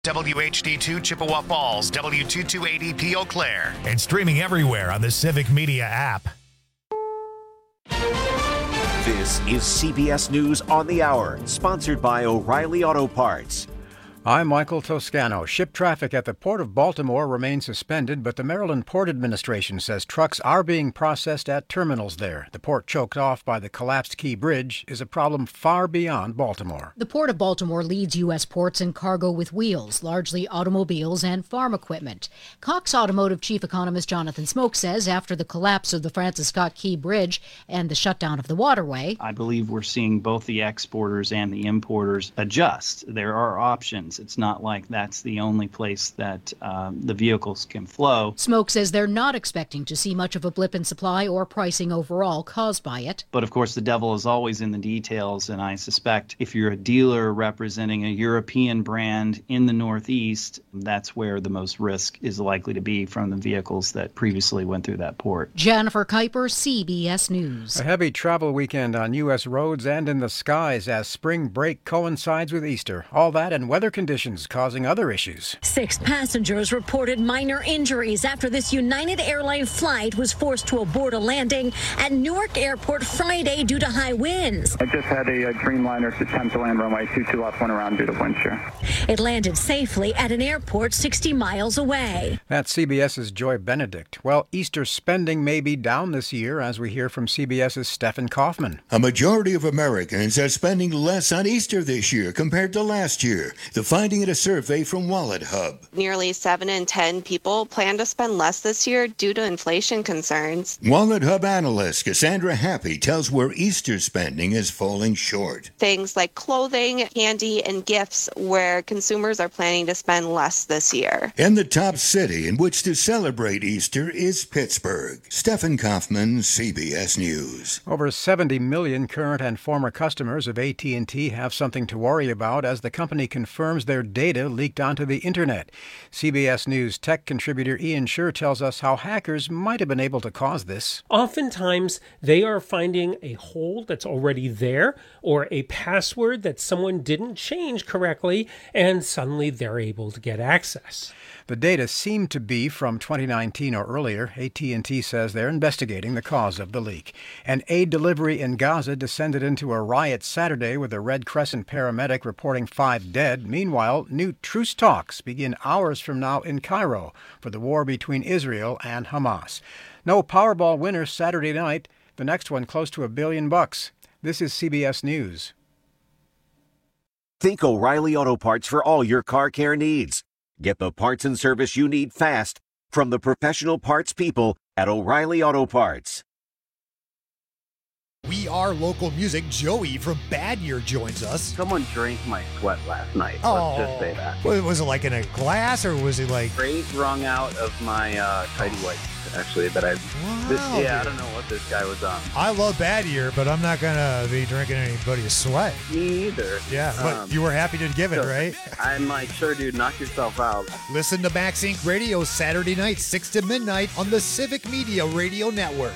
WHD2 Chippewa Falls, W228EP Eau Claire. And streaming everywhere on the Civic Media app. This is CBS News on the Hour, sponsored by O'Reilly Auto Parts. I'm Michael Toscano. Ship traffic at the Port of Baltimore remains suspended, but the Maryland Port Administration says trucks are being processed at terminals there. The port, choked off by the collapsed Key Bridge, is a problem far beyond Baltimore. The Port of Baltimore leads U.S. ports in cargo with wheels, largely automobiles and farm equipment. Cox Automotive Chief Economist Jonathan Smoke says after the collapse of the Francis Scott Key Bridge and the shutdown of the waterway, I believe we're seeing both the exporters and the importers adjust. There are options. It's not like that's the only place that the vehicles can flow. Smoke says they're not expecting to see much of a blip in supply or pricing overall caused by it. But of course, the devil is always in the details, and I suspect if you're a dealer representing a European brand in the Northeast, that's where the most risk is likely to be from the vehicles that previously went through that port. Jennifer Kuiper, CBS News. A heavy travel weekend on U.S. roads and in the skies as spring break coincides with Easter. All that and weather conditions causing other issues. 6 passengers reported minor injuries after this United Airlines flight was forced to abort a landing at Newark Airport Friday due to high winds. I just had a Dreamliner attempt to land runway 22 left, went around due to wind shear. It landed safely at an airport 60 miles away. That's CBS's Joy Benedict. Well, Easter spending may be down this year, as we hear from CBS's Stephen Kaufman. A majority of Americans are spending less on Easter this year compared to last year. The finding in a survey from Wallet Hub. Nearly 7 in 10 people plan to spend less this year due to inflation concerns. Wallet Hub analyst Cassandra Happy tells where Easter spending is falling short. Things like clothing, candy, and gifts where consumers are planning to spend less this year. And the top city in which to celebrate Easter is Pittsburgh. Stephen Kaufman, CBS News. Over 70 million current and former customers of AT&T have something to worry about as the company confirms their data leaked onto the internet. CBS News tech contributor Ian Scher tells us how hackers might have been able to cause this. Oftentimes, they are finding a hole that's already there or a password that someone didn't change correctly, and suddenly they're able to get access. The data seemed to be from 2019 or earlier. AT&T says they're investigating the cause of the leak. An aid delivery in Gaza descended into a riot Saturday with a Red Crescent paramedic reporting 5 dead. Meanwhile, new truce talks begin hours from now in Cairo for the war between Israel and Hamas. No Powerball winner Saturday night. The next one close to $1 billion. This is CBS News. Think O'Reilly Auto Parts for all your car care needs. Get the parts and service you need fast from the professional parts people at O'Reilly Auto Parts. We are local music. Joey from Bad Year joins us. Someone drank my sweat last night. Oh. Let's just say that. Was it like in a glass or was it like... Straight wrung out of my tidy whities, actually, that I... Wow, I don't know what this guy was on. I love Bad Year, but I'm not going to be drinking anybody's sweat. Me either. Yeah, but you were happy to give it, right? I'm like, sure, dude, knock yourself out. Listen to Max Inc. Radio Saturday night, 6 to midnight on the Civic Media Radio Network.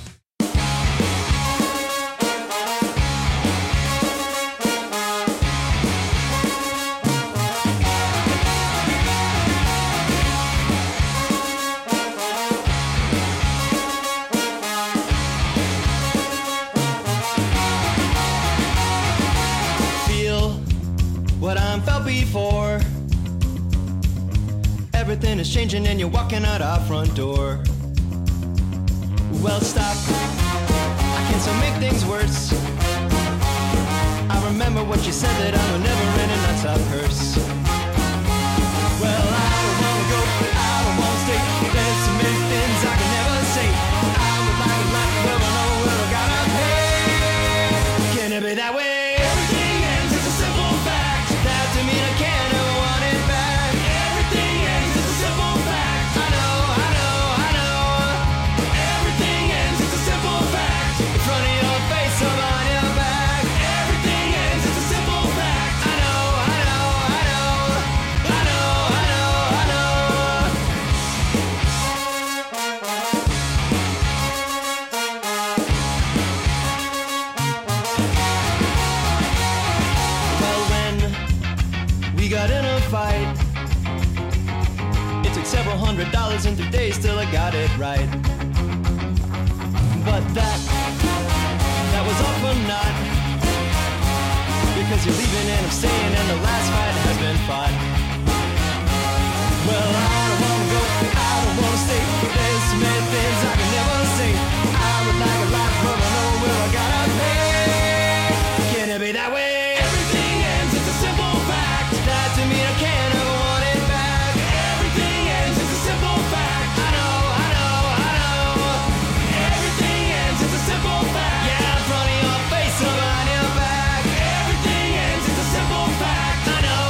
What I'm felt before. Everything is changing and you're walking out our front door. Well, stop. I can still make things worse. I remember what you said, that I'm a never-ending non-stop curse. Well, I don't wanna go, but I don't wanna stay. There's so many things I can never say. I would like a life, but I know where I gotta pay. Can it be that way? several $100s in 3 days till I got it right. But that was all for naught, because you're leaving and I'm staying and the last fight has been fought. Well, I don't wanna go, I don't wanna stay. There's so many things I can never say. I would like a life, but I know where I gotta pay. Can it be that way? Everything ends, it's a simple fact. That to me I can't ever want it back. Everything ends, it's a simple fact. I know. Everything ends, it's a simple fact. Yeah, in front of your face or behind your back. Everything ends, it's a simple fact. I know.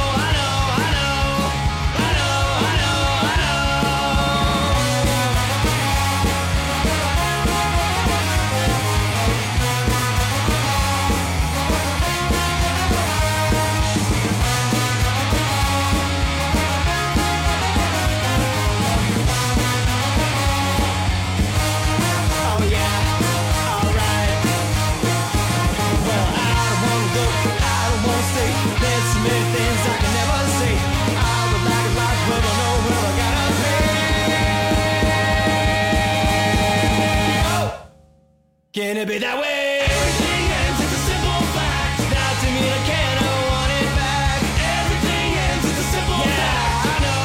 Can it be that way? Everything ends, it's a simple fact. Now to me I can't ever want it back. Everything ends, it's a simple fact. I know.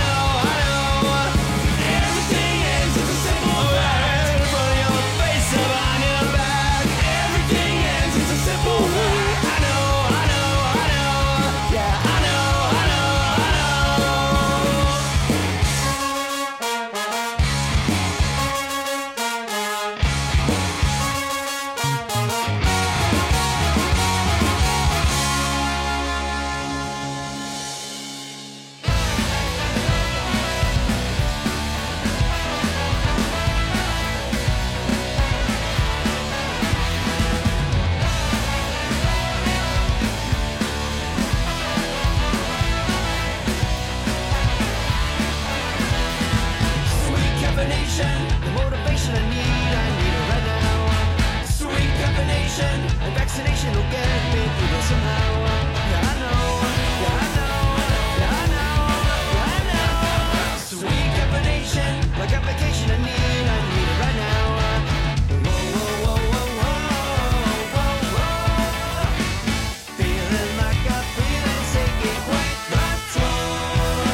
Everything ends, it's a simple fact. In front of your face or behind your back. Everything ends, it's a simple fact. I know. Yeah, I know. The motivation I need it right now. Sweet combination, and vaccination will get me through this somehow. Yeah, I know. Sweet combination, like application I need it right now. Feeling like a feeling, taking quite my toll.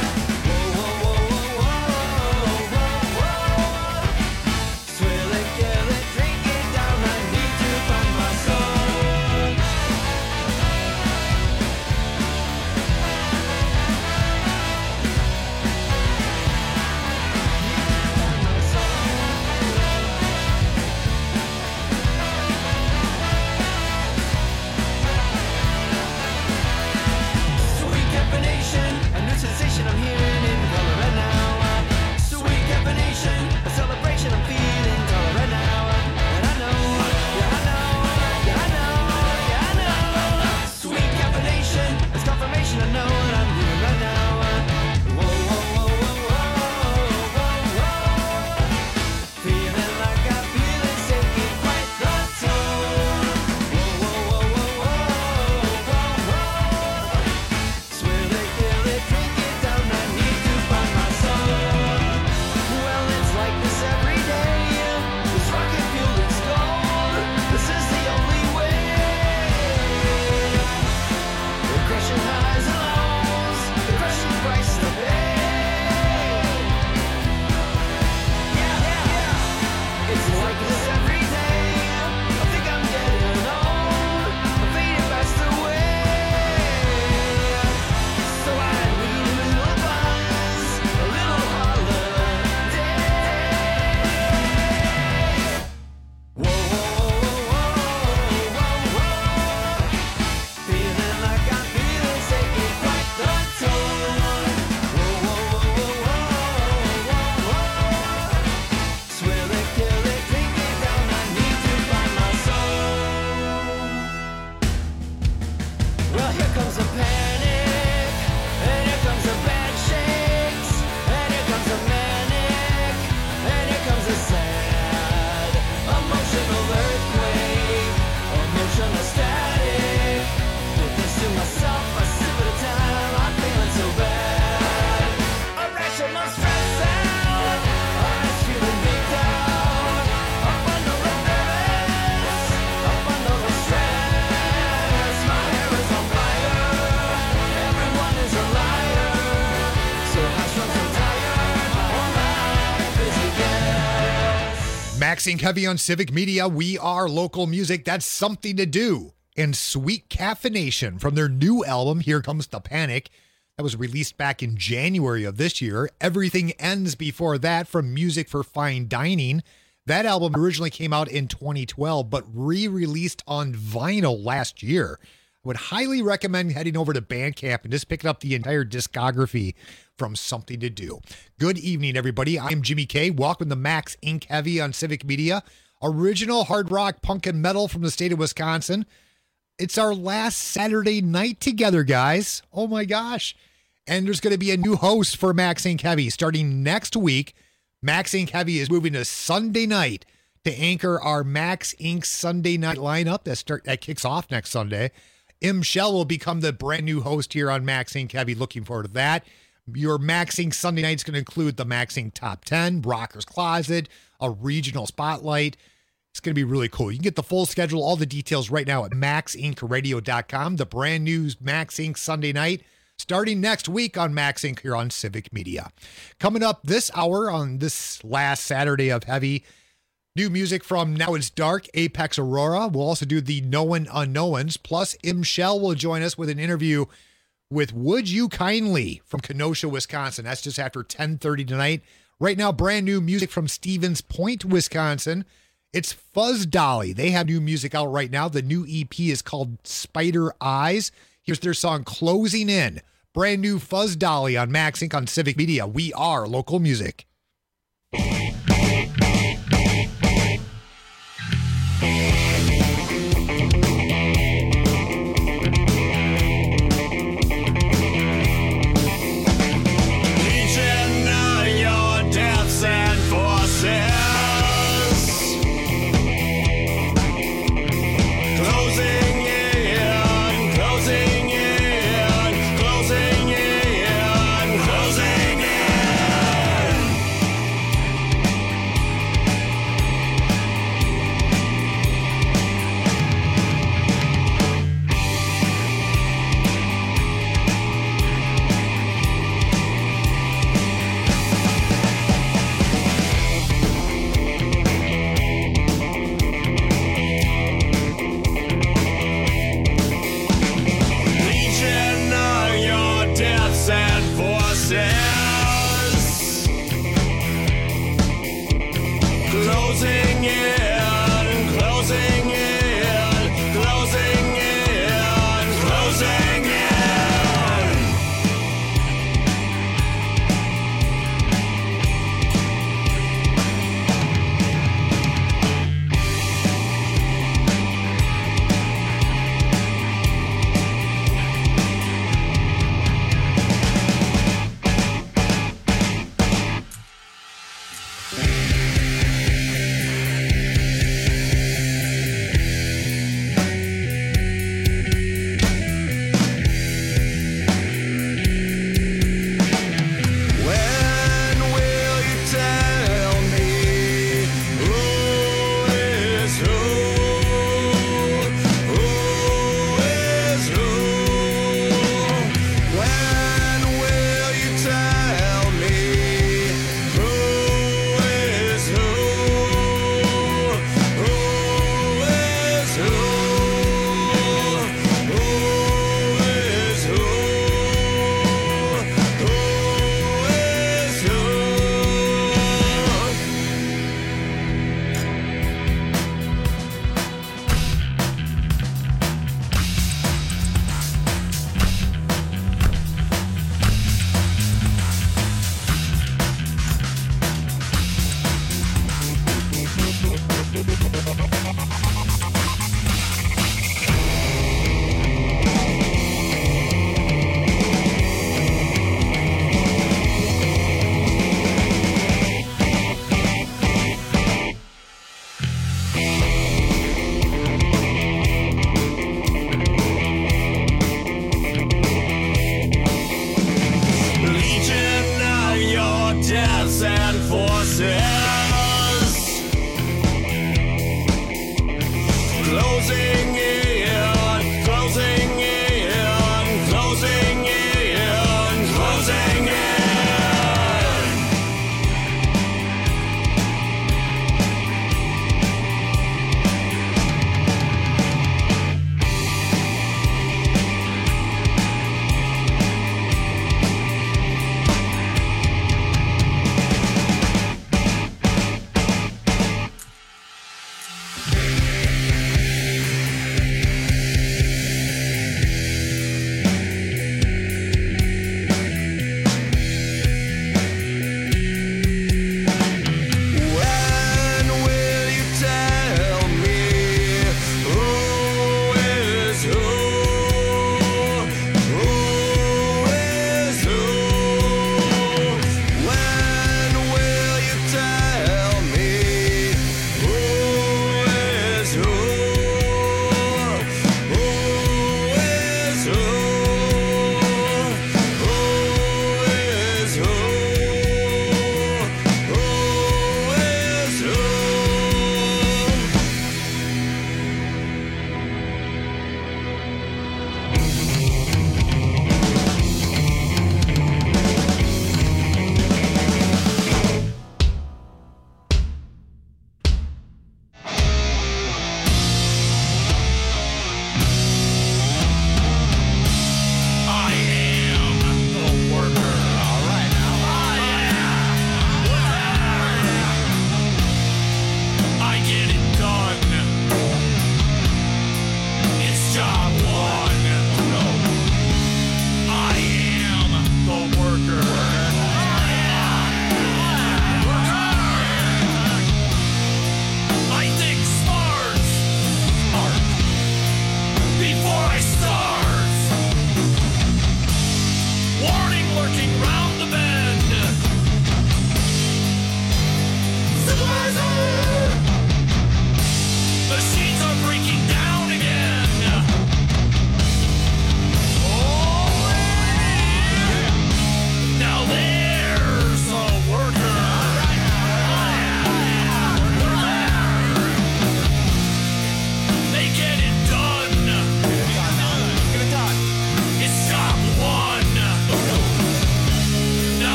Drinking down, I need to find my soul. Maxing Heavy on Civic Media. We are local music. That's Something to Do. And Sweet Caffeination from their new album, Here Comes the Panic. That was released back in January of this year. Everything Ends before that from Music for Fine Dining. That album originally came out in 2012, but re-released on vinyl last year. I would highly recommend heading over to Bandcamp and just picking up the entire discography from Something to Do. Good evening, everybody. I'm Jimmy K. Welcome to Max Inc. Heavy on Civic Media. Original hard rock, punk, and metal from the state of Wisconsin. It's our last Saturday night together, guys. Oh my gosh. And there's going to be a new host for Max Inc. Heavy starting next week. Max Inc. Heavy is moving to Sunday night to anchor our Max Inc. Sunday night lineup that kicks off next Sunday. Shell will become the brand new host here on Max Inc. Heavy. Looking forward to that. Your Max Inc. Sunday night is going to include the Max Inc. Top 10, Rocker's Closet, a regional spotlight. It's going to be really cool. You can get the full schedule, all the details right now at maxincradio.com. The brand new Max Inc. Sunday night starting next week on Max Inc. here on Civic Media. Coming up this hour on this last Saturday of Heavy, new music from Now It's Dark, Apex Aurora. We'll also do the Known Unknowns. Plus, Shell will join us with an interview with Would You Kindly from Kenosha, Wisconsin. That's just after 10:30 tonight. Right now, brand new music from Stevens Point, Wisconsin. It's Fuzz Dolly. They have new music out right now. The new EP is called Spider Eyes. Here's their song Closing In. Brand new Fuzz Dolly on Max Inc. on Civic Media. We are local music.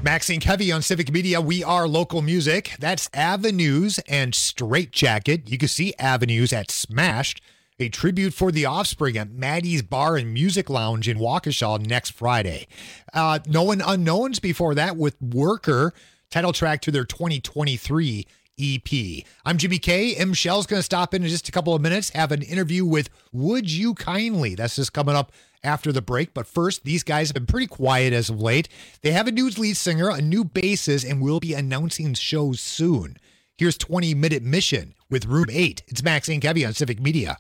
Max and Kevy on Civic Media. We are local music. That's Avenues and Straight Jacket. You can see Avenues at Smashed, a tribute for The Offspring at Maddie's Bar and Music Lounge in Waukesha next Friday. Known Unknowns before that with Worker, title track to their 2023 EP. I'm Jimmy K. M. Shell's going to stop in just a couple of minutes, have an interview with Would You Kindly. That's just coming up after the break. But first, these guys have been pretty quiet as of late. They have a new lead singer, a new bassist, and will be announcing shows soon. Here's 20-Minute Mission with Room 8. It's Max and Kevy on Civic Media.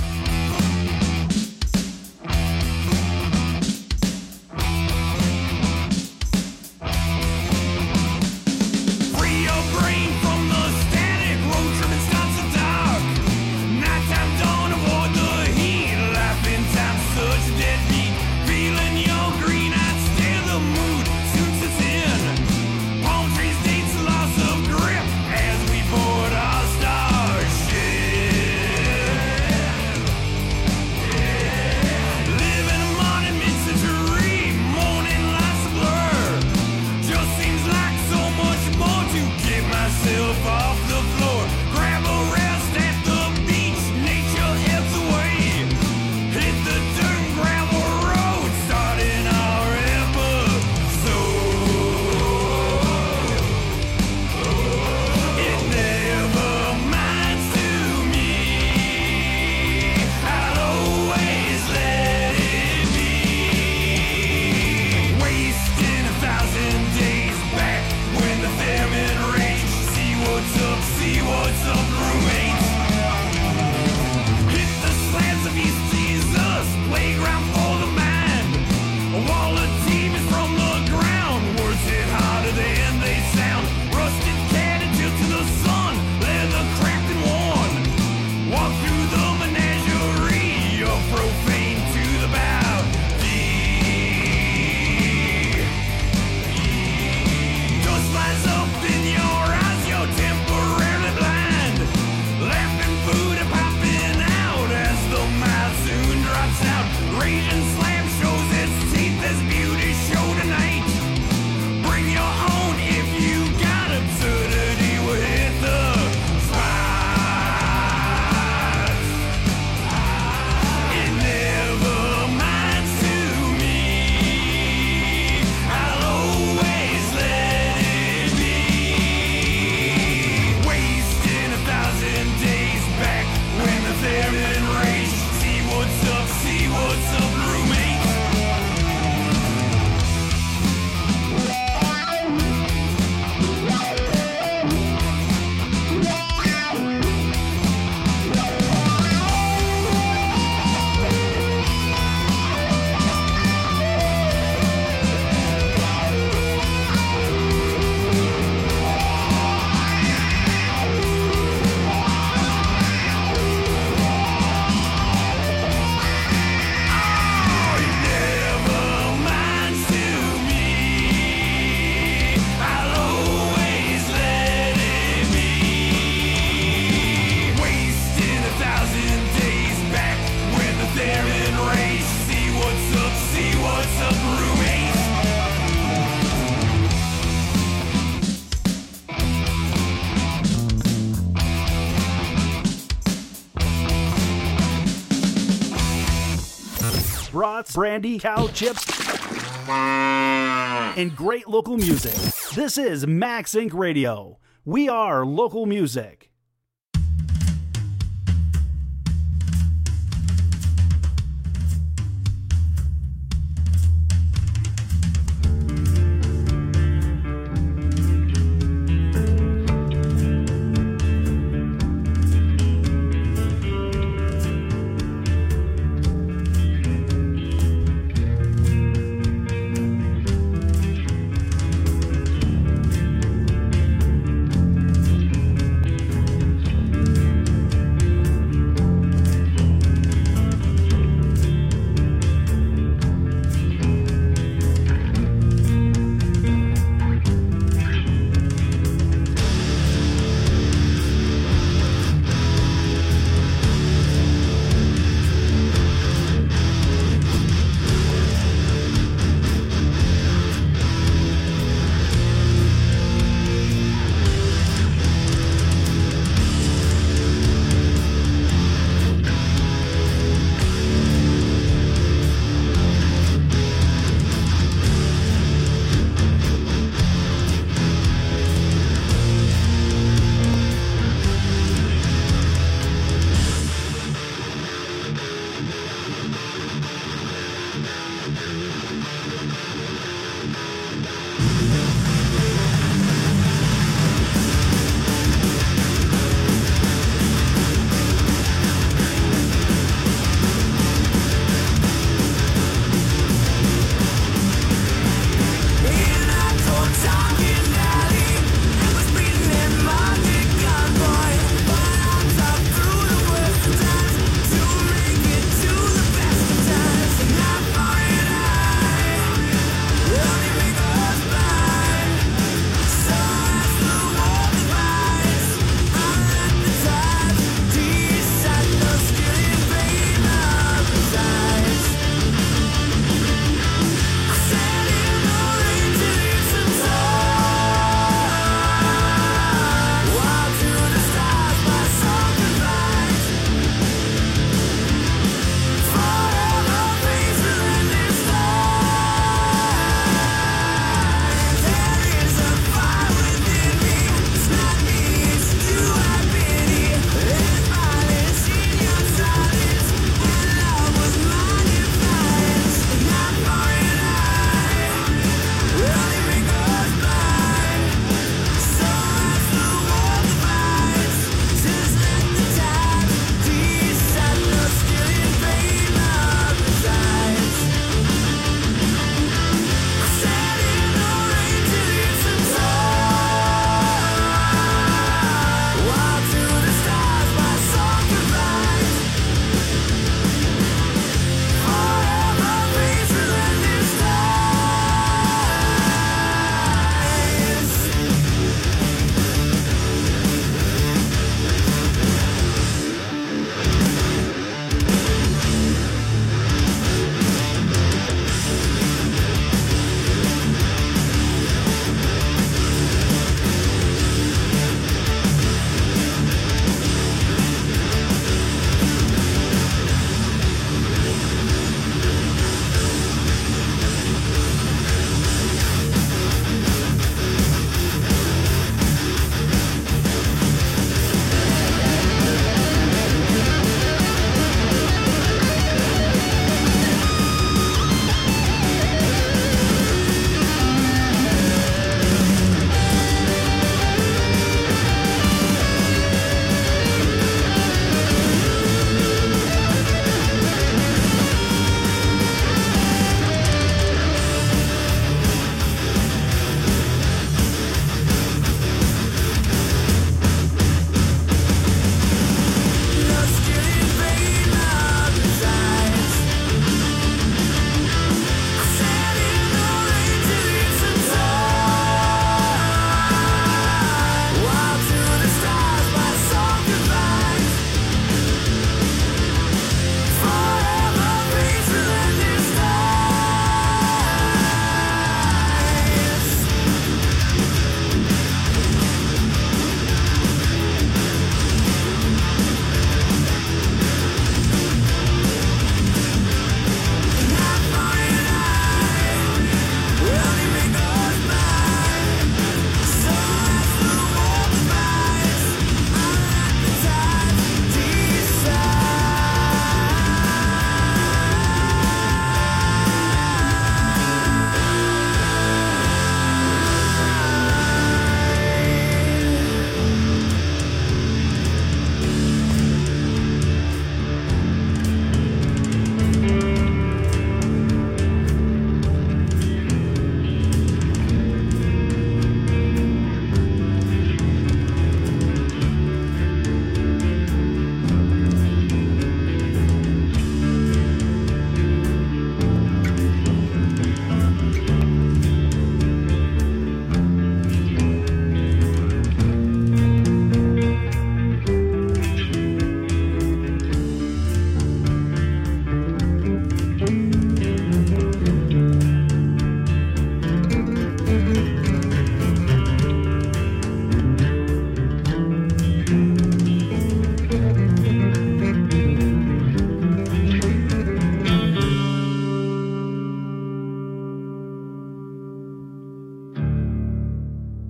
Brats, brandy, cow chips, and great local music. This is Max Inc. Radio. We are local music.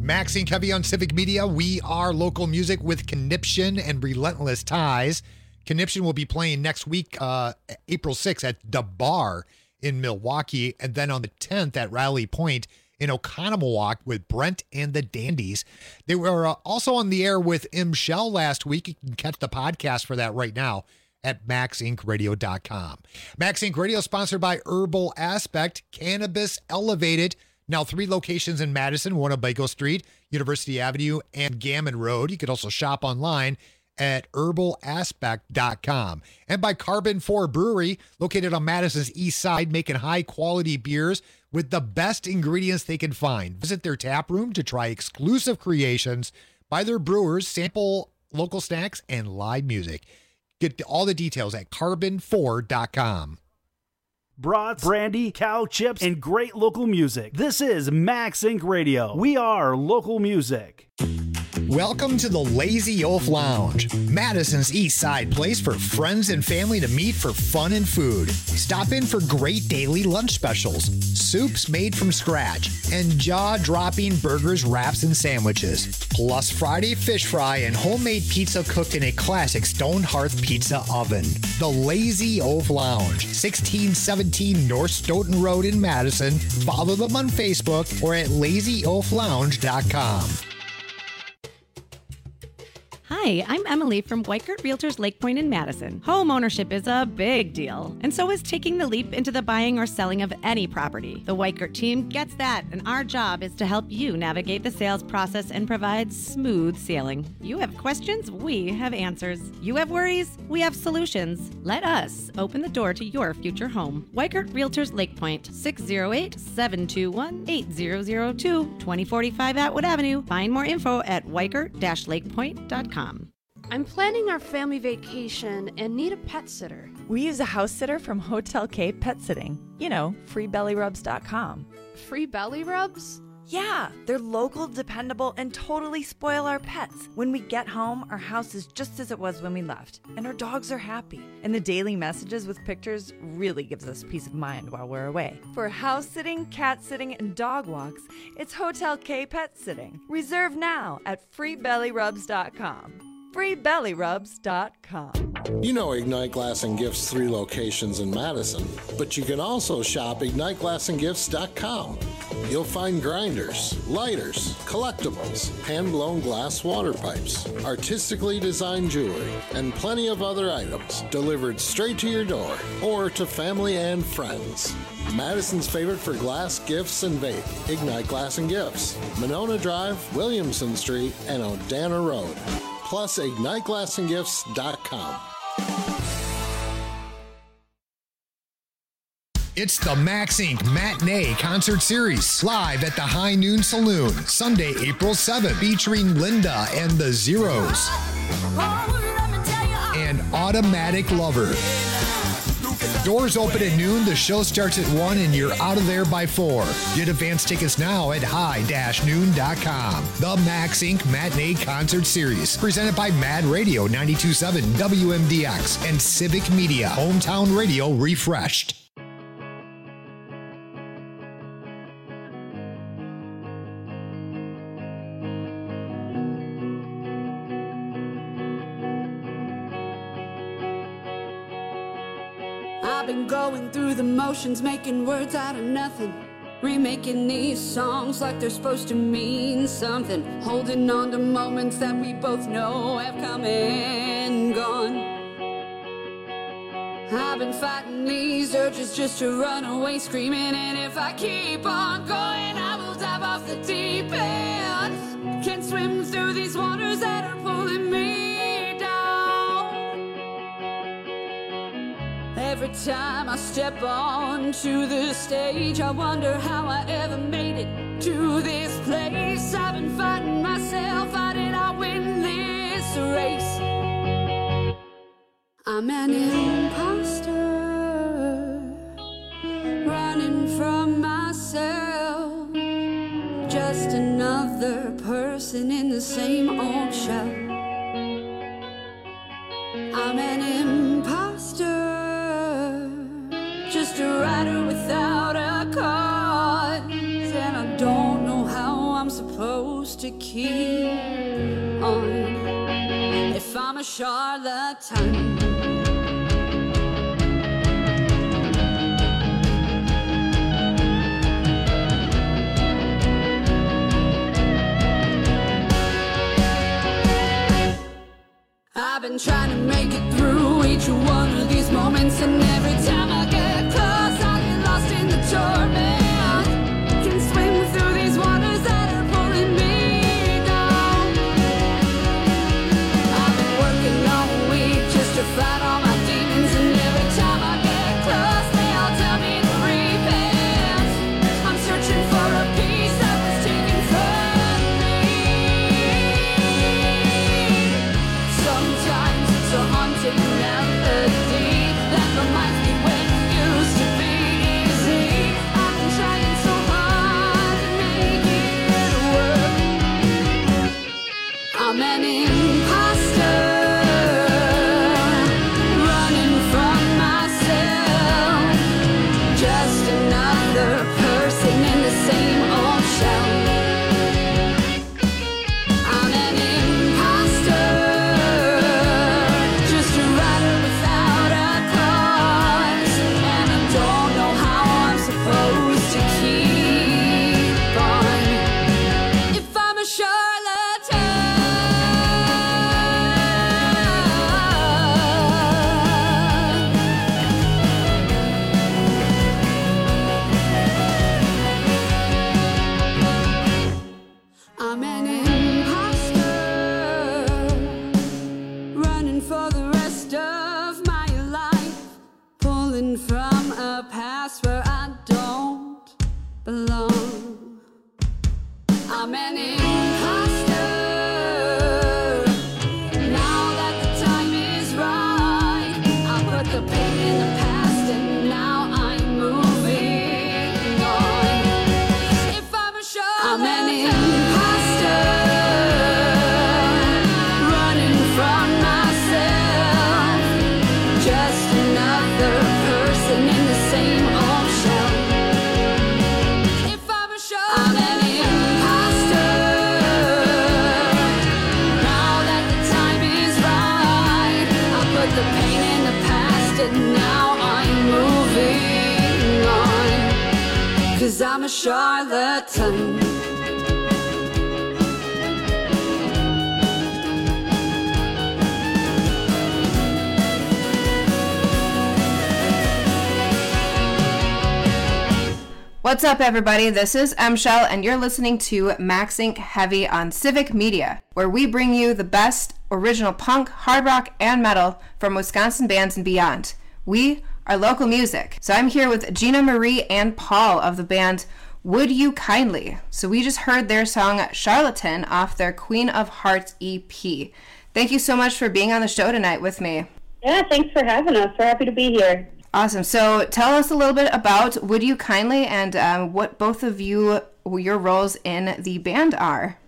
Max and Kevy on Civic Media. We are local music with Conniption and Relentless Ties. Conniption will be playing next week, April 6th at The Bar in Milwaukee, and then on the 10th at Rally Point in Oconomowoc with Brent and the Dandies. They were also on the air with M. Shell last week. You can catch the podcast for that right now at MaxIncRadio.com. Max Inc. Radio sponsored by Herbal Aspect, Cannabis Elevated. Now 3 locations in Madison, one on Bago Street, University Avenue, and Gammon Road. You could also shop online at herbalaspect.com. And by Carbon 4 Brewery, located on Madison's east side, making high-quality beers with the best ingredients they can find. Visit their tap room to try exclusive creations by their brewers, sample local snacks, and live music. Get all the details at carbon4.com. Brats, brandy, cow chips, and great local music. This is Max Inc. Radio. We are local music. Welcome to the Lazy Oaf Lounge, Madison's East Side place for friends and family to meet for fun and food. Stop in for great daily lunch specials, soups made from scratch, and jaw-dropping burgers, wraps, and sandwiches. Plus Friday fish fry and homemade pizza cooked in a classic stone hearth pizza oven. The Lazy Oaf Lounge, 1617 North Stoughton Road in Madison. Follow them on Facebook or at lazyoaflounge.com. Hi, I'm Emily from Weikert Realtors Lake Point in Madison. Home ownership is a big deal, and so is taking the leap into the buying or selling of any property. The Weikert team gets that, and our job is to help you navigate the sales process and provide smooth sailing. You have questions, we have answers. You have worries, we have solutions. Let us open the door to your future home. Weikert Realtors Lake Point, 608-721-8002, 2045 Atwood Avenue. Find more info at weikert-lakepoint.com. I'm planning our family vacation and need a pet sitter. We use a house sitter from Hotel K Pet Sitting. You know, freebellyrubs.com. Free belly rubs? Yeah, they're local, dependable, and totally spoil our pets. When we get home, our house is just as it was when we left, and our dogs are happy. And the daily messages with pictures really gives us peace of mind while we're away. For house sitting, cat sitting, and dog walks, it's Hotel K Pet Sitting. Reserve now at freebellyrubs.com. freebellyrubs.com. You know Ignite Glass and Gifts 3 locations in Madison, but you can also shop IgniteGlassandGifts.com. You'll find grinders, lighters, collectibles, hand-blown glass water pipes, artistically designed jewelry, and plenty of other items delivered straight to your door or to family and friends. Madison's favorite for glass, gifts, and vape, Ignite Glass and Gifts, Monona Drive, Williamson Street, and Odana Road. Plus, IgniteGlassandGifts.com. It's the Max Inc. Matinee Concert Series, live at the High Noon Saloon, Sunday, April 7th, featuring Linda and the Zeros and Automatic Lover. Doors open at noon, the show starts at 1, and you're out of there by 4. Get advance tickets now at high-noon.com. The Max Inc. Matinee Concert Series, presented by Mad Radio 92.7 WMDX and Civic Media, Hometown Radio refreshed. I've been going through the motions, making words out of nothing, remaking these songs like they're supposed to mean something, holding on to moments that we both know have come and gone. I've been fighting these urges just to run away screaming, and if I keep on going I will dive off the deep end. Can't swim through these waters that are pulling me down. Every time I step onto the stage, I wonder how I ever made it to this place. I've been fighting myself, how did I win this race? I'm an imposter, running from myself, just another person in the same old shell. I'm an imposter, just a writer without a cause, and I don't know how I'm supposed to to keep on if I'm a charlatan. I've been trying to make it through each one of these moments, and every time I get close, I get lost in the torment. Can swim through these waters that are pulling me down. I've been working all week just to fight all my demons, and every time I get close, they all tell me to repent. I'm searching for a piece that was taken from me. Sometimes it's a haunting melody that reminds me when it used to be easy. I've been trying so hard to make it work. I'm an imposter, running from myself. Just another person in the same old shell. I'm an imposter, just a writer without a cause, and I don't know how I'm supposed to keep on if I'm a charlatan. I'm an imposter, running for the rest of my life, pulling from a past where I don't belong. I'm an imposter, now that the time is right. I put the pain in the past and now I'm moving on. If I'm a charlatan, I'm an imposter, running from myself. Just another person in the same old shell. If I'm a charlatan, I'm an imposter, now that the time is right. I put the pain in the past and now I'm moving on. 'Cause I'm a charlatan. What's up, everybody? This is M-Shell, and you're listening to Max Inc. Heavy on Civic Media, where we bring you the best original punk, hard rock, and metal from Wisconsin bands and beyond. We are local music. So I'm here with Gina Marie and Paul of the band Would You Kindly. So we just heard their song Charlatan off their Queen of Hearts EP. Thank you so much for being on the show tonight with me. Yeah, thanks for having us. We're happy to be here. Awesome. So tell us a little bit about Would You Kindly and what both of you, your roles in the band are.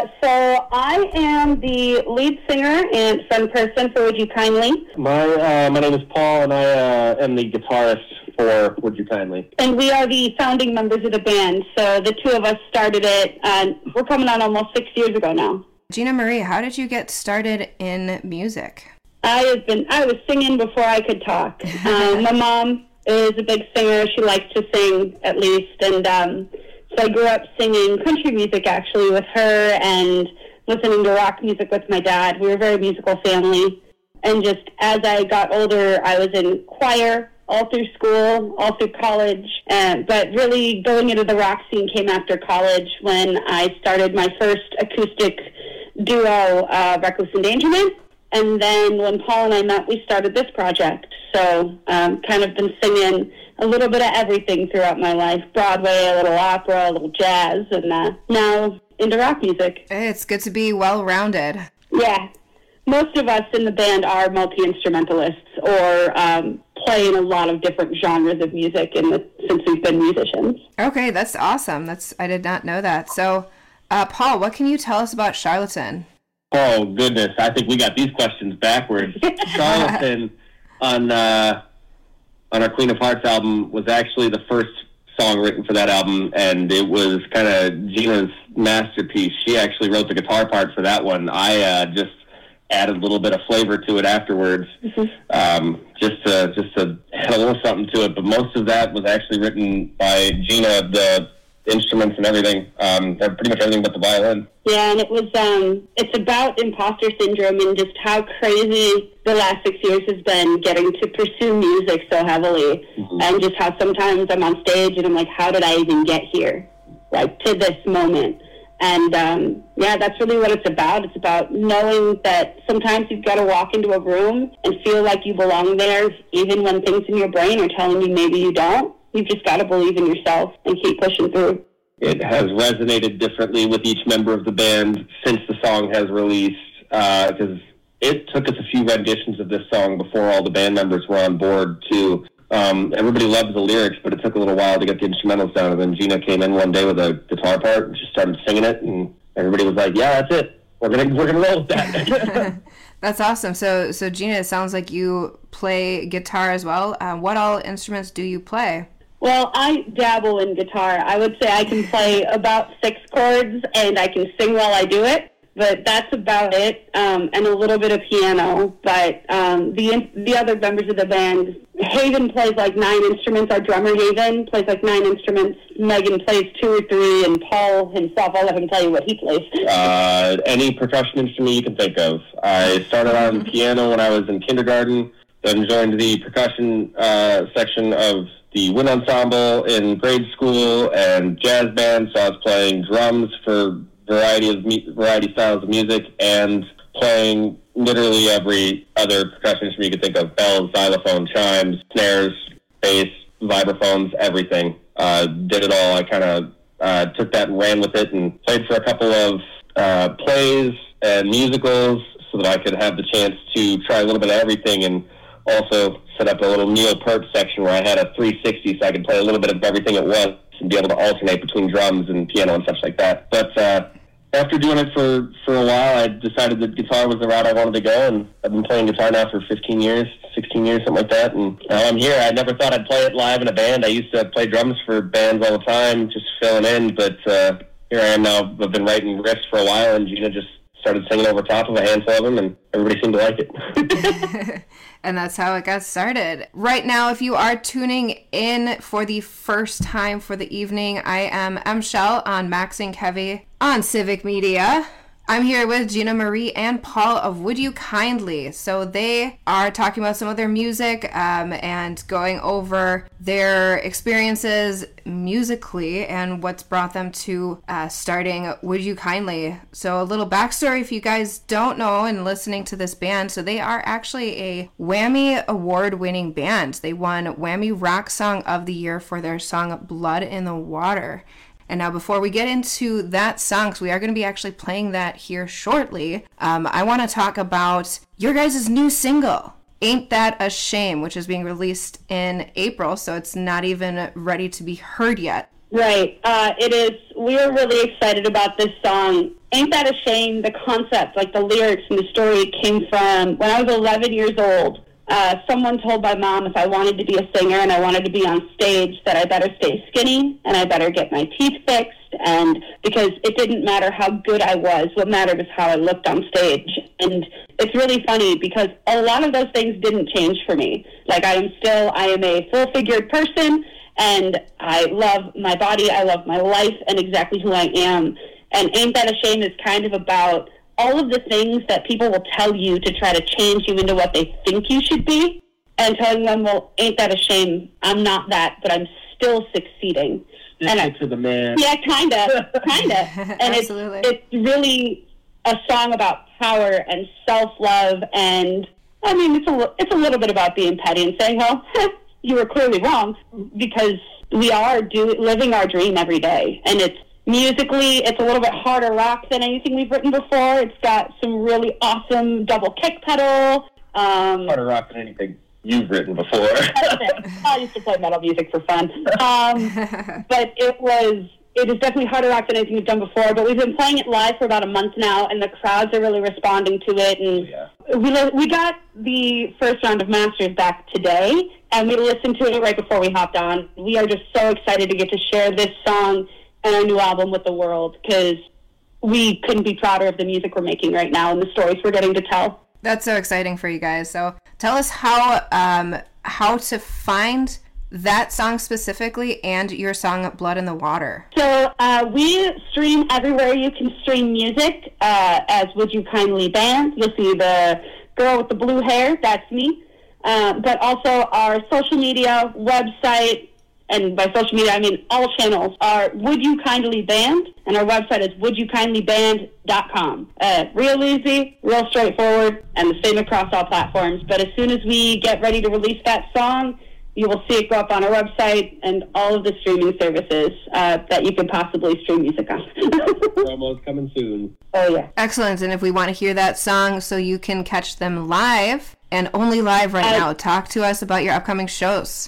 So I am the lead singer and front person for Would You Kindly. My name is Paul, and I am the guitarist for Would You Kindly. And we are the founding members of the band. So the two of us started it, we're coming on almost 6 years ago now. Gina Marie, how did you get started in music? I was singing before I could talk. My mom is a big singer. She likes to sing, at least. And so I grew up singing country music, actually, with her and listening to rock music with my dad. We were a very musical family. And just as I got older, I was in choir all through school, all through college. But really going into the rock scene came after college when I started my first acoustic duo, Reckless Endangerment. And then when Paul and I met, we started this project. So kind of been singing a little bit of everything throughout my life. Broadway, a little opera, a little jazz, and now into rock music. It's good to be well-rounded. Yeah. Most of us in the band are multi-instrumentalists or play in a lot of different genres of music since we've been musicians. Okay, that's awesome. I did not know that. So, Paul, what can you tell us about Charlatan? Oh, goodness. I think we got these questions backwards. Charlatan on our Queen of Hearts album was actually the first song written for that album, and it was kind of Gina's masterpiece. She actually wrote the guitar part for that one. I just added a little bit of flavor to it afterwards, just to add a little something to it. But most of that was actually written by Gina, the instruments and everything, pretty much everything but the violin. Yeah, and it was, it's about imposter syndrome and just how crazy the last 6 years has been getting to pursue music so heavily, and just how sometimes I'm on stage and I'm like, how did I even get here, like, to this moment? And, yeah, that's really what it's about. It's about knowing that sometimes you've got to walk into a room and feel like you belong there, even when things in your brain are telling you maybe you don't. You've just got to believe in yourself and keep pushing through. It has resonated differently with each member of the band since the song has released, because it took us a few renditions of this song before all the band members were on board, too. Everybody loves the lyrics, but it took a little while to get the instrumentals down, and then Gina came in one day with a guitar part and just started singing it, and everybody was like, yeah, that's it. We're gonna roll with that. That's awesome. So Gina, it sounds like you play guitar as well. What all instruments do you play? Well, I dabble in guitar. I would say I can play about 6 chords, and I can sing while I do it, but that's about it, and a little bit of piano. But the other members of the band, Haven plays like 9 instruments. Our drummer, Haven, plays like 9 instruments. Megan plays 2 or 3, and Paul himself, I'll let him tell you what he plays. Any percussion instrument you can think of. I started on piano when I was in kindergarten, then joined the percussion section of the wind ensemble in grade school and jazz band, so I was playing drums for variety styles of music and playing literally every other percussion instrument you could think of: bells, xylophone, chimes, snares, bass, vibraphones, everything. Did it all. I kind of took that and ran with it and played for a couple of plays and musicals so that I could have the chance to try a little bit of everything, and also set up a little Neil Peart section where I had a 360 so I could play a little bit of everything at once and be able to alternate between drums and piano and such like that. But after doing it for a while, I decided that guitar was the route I wanted to go, and I've been playing guitar now for 15 years, 16 years, something like that, and now I'm here. I never thought I'd play it live in a band. I used to play drums for bands all the time, just filling in, but here I am now. I've been writing riffs for a while, and Gina just started singing over top of a handful of them, and everybody seemed to like it. And that's how it got started. Right now, if you are tuning in for the first time for the evening, I am M. Shell on Maxing Heavy on Civic Media. I'm here with Gina Marie and Paul of Would You Kindly. So they are talking about some of their music and going over their experiences musically and what's brought them to starting Would You Kindly. So a little backstory if you guys don't know and listening to this band. So they are actually a Whammy award-winning band. They won Whammy Rock Song of the Year for their song Blood in the Water. And now before we get into that song, because we are going to be actually playing that here shortly, I want to talk about your guys' new single, Ain't That a Shame, which is being released in April, so it's not even ready to be heard yet. Right. It is. We're really excited about this song. Ain't That a Shame, the concept, like the lyrics and the story came from when I was 11 years old. Someone told my mom if I wanted to be a singer and I wanted to be on stage that I better stay skinny and I better get my teeth fixed, and because it didn't matter how good I was, what mattered was how I looked on stage. And it's really funny because a lot of those things didn't change for me. Like I am a full-figured person, and I love my body, I love my life and exactly who I am. And Ain't That a Shame is kind of about all of the things that people will tell you to try to change you into what they think you should be, and telling them, well, ain't that a shame? I'm not that, but I'm still succeeding. And to the man. Yeah, kind of. And it's really a song about power and self-love, and I mean, it's a little bit about being petty and saying, well, you were clearly wrong, because we are living our dream every day, and it's musically, it's a little bit harder rock than anything we've written before. It's got some really awesome double kick pedal. Harder rock than anything you've written before. I used to play metal music for fun. But it is definitely harder rock than anything we've done before. But we've been playing it live for about a month now, and the crowds are really responding to it. And we got the first round of masters back today, and we listened to it right before we hopped on. We are just so excited to get to share this song and our new album with the world, because we couldn't be prouder of the music we're making right now and the stories we're getting to tell. That's so exciting for you guys. So tell us how to find that song specifically and your song Blood in the Water. So we stream everywhere you can stream music as Would You Kindly Band. You'll see the girl with the blue hair, that's me. But also our social media, website, and by social media I mean all channels, are Would You Kindly Band, and our website is wouldyoukindlyband.com. Real easy, real straightforward, and the same across all platforms. But as soon as we get ready to release that song, you will see it go up on our website and all of the streaming services that you could possibly stream music on. Promo's coming soon. Oh, yeah. Excellent. And if we want to hear that song so you can catch them live, and only live right now, talk to us about your upcoming shows.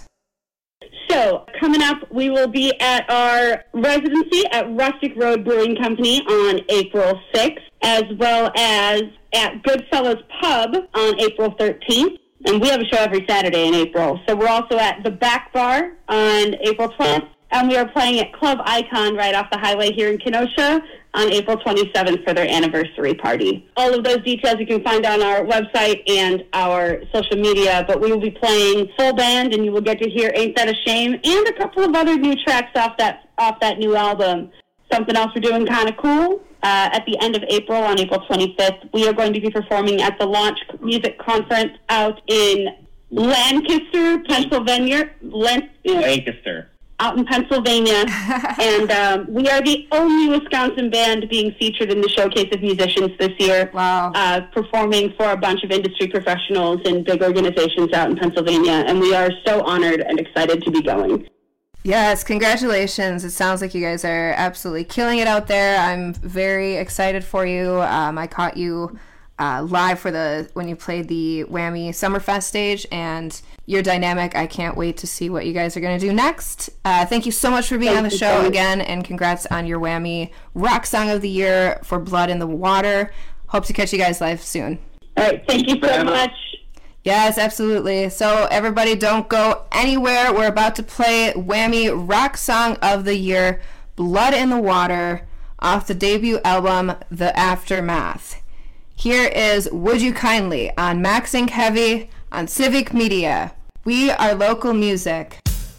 So, coming up, we will be at our residency at Rustic Road Brewing Company on April 6th, as well as at Goodfellas Pub on April 13th. And we have a show every Saturday in April. So we're also at the Back Bar on April 12th. And we are playing at Club Icon right off the highway here in Kenosha on April 27th for their anniversary party. All of those details you can find on our website and our social media. But we will be playing full band, and you will get to hear Ain't That a Shame and a couple of other new tracks off that new album. Something else we're doing kind of cool. At the end of April, on April 25th, we are going to be performing at the Launch Music Conference out in Lancaster, Pennsylvania. Lancaster. Out in Pennsylvania. And we are the only Wisconsin band being featured in the Showcase of Musicians this year. Wow. Performing for a bunch of industry professionals and big organizations out in Pennsylvania. And we are so honored and excited to be going. Yes, congratulations. It sounds like you guys are absolutely killing it out there. I'm very excited for you. I caught you live for when you played the Whammy Summerfest stage, and your dynamic. I can't wait to see what you guys are going to do next. Thank you so much for being on the show again, and congrats on your Whammy Rock Song of the Year for Blood in the Water. Hope to catch you guys live soon. All right, thank you so much. Yes, absolutely. So everybody don't go anywhere. We're about to play Whammy Rock Song of the Year, Blood in the Water, off the debut album, The Aftermath. Here is Would You Kindly on Max Inc. Heavy on Civic Media. We are local music.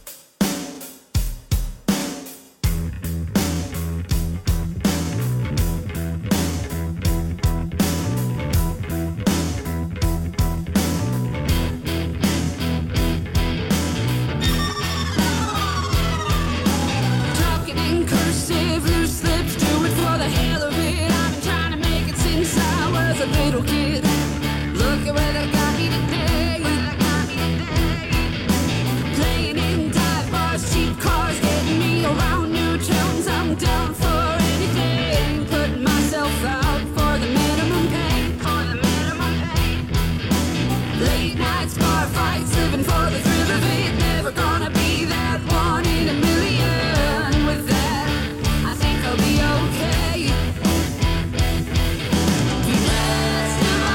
Little kid, look at where they got me today. Playing in dive bars, cheap cars, getting me around new towns. I'm down for anything, putting myself out for the minimum pay. Late nights, bar fights, living for the thrill of it. Never gonna be that one in a million. With that, I think I'll be okay. That's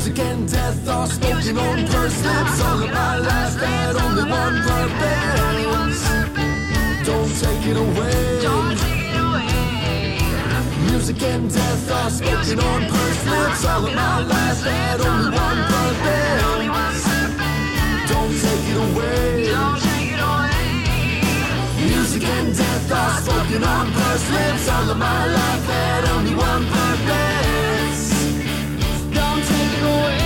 Music and death are spoken on pursed lips. All of my life had only one purpose. Don't take it away. Don't take it away. Music and death are spoken on pursed lips. All of my life had only one purpose. Don't take it away. Don't take it away. Music and death are spoken on pursed lips. All of my life had only one purpose. Don't take it away.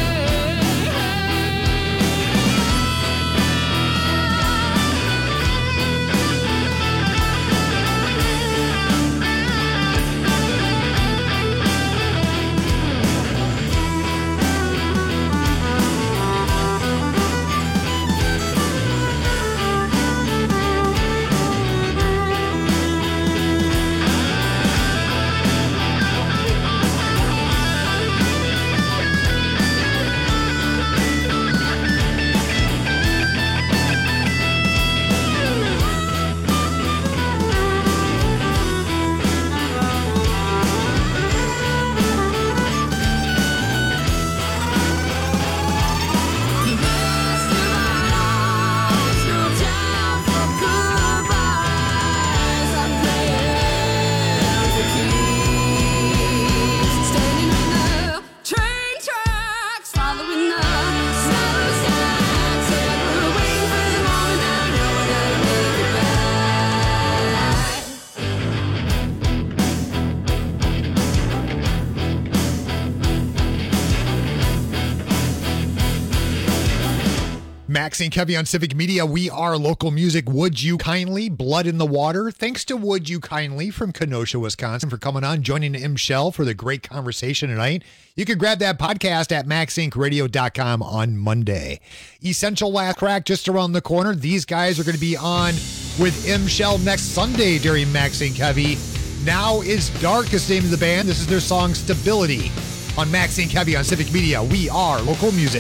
Max and Kevy on Civic Media. We are local music. Would You Kindly, Blood in the Water. Thanks to Would You Kindly from Kenosha, Wisconsin for coming on, joining M. Shell for the great conversation tonight. You can grab that podcast at maxincradio.com on Monday. Essential Last Track just around the corner. These guys are going to be on with M. Shell next Sunday during Max and Kevy. Now is Dark is the name of the band. This is their song Stability on Max and Kevy on Civic Media. We are local music.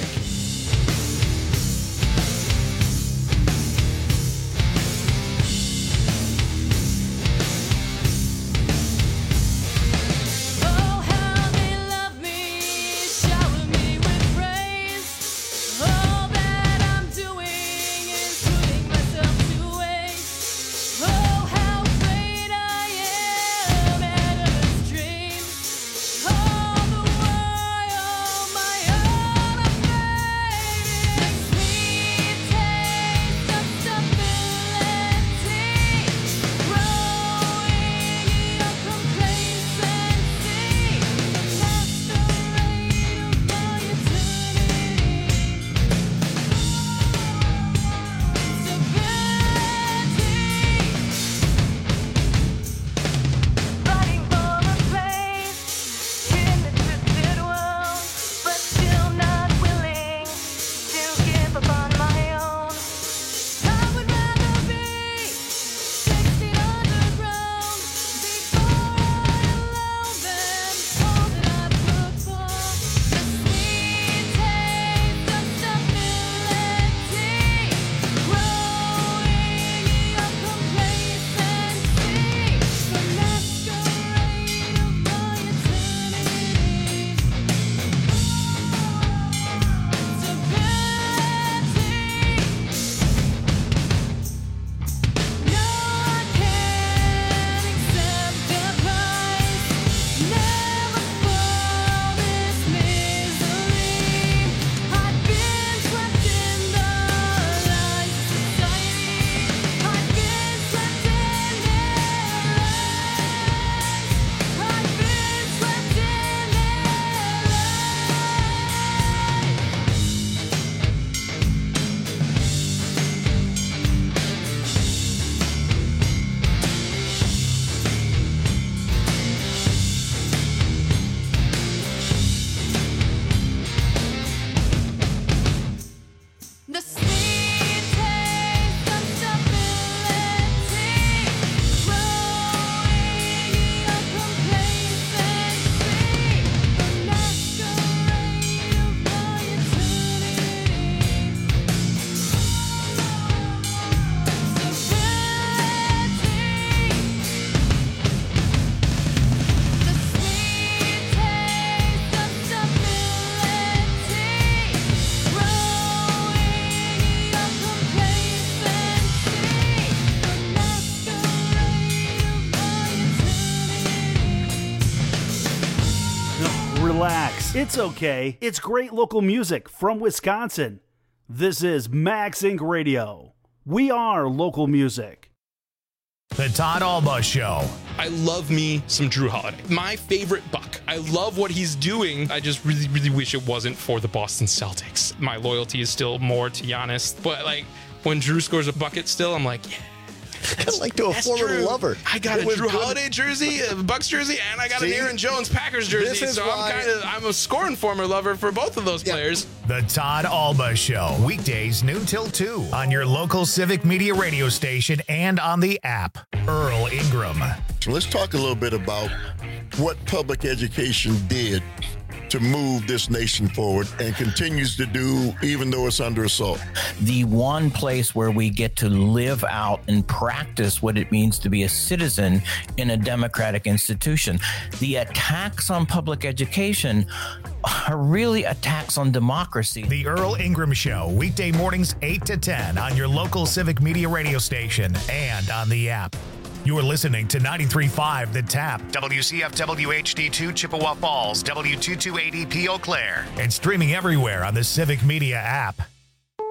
Oh, my relax. It's okay. It's great local music from Wisconsin. This is Max Inc. Radio. We are local music. The Todd Alba Show. I love me some Drew Holiday. My favorite Buck. I love what he's doing. I just really, really wish it wasn't for the Boston Celtics. My loyalty is still more to Giannis. But like when Drew scores a bucket still, I'm like, yeah. Kind of like to a former lover. I got a Drew Holiday jersey, a Bucks jersey, and I got an Aaron Jones Packers jersey. So I'm a scoring former lover for both of those players. The Todd Alba Show. Weekdays noon till 2 on your local Civic Media radio station and on the app. Earl Ingram. So let's talk a little bit about what public education did to move this nation forward and continues to do even though it's under assault. The one place where we get to live out and practice what it means to be a citizen in a democratic institution. The attacks on public education are really attacks on democracy. The Earl Ingram Show, weekday mornings 8 to 10 on your local Civic Media radio station and on the app. You're listening to 93.5 The Tap, WCFW HD2 Chippewa Falls, W228EP Eau Claire, and streaming everywhere on the Civic Media app.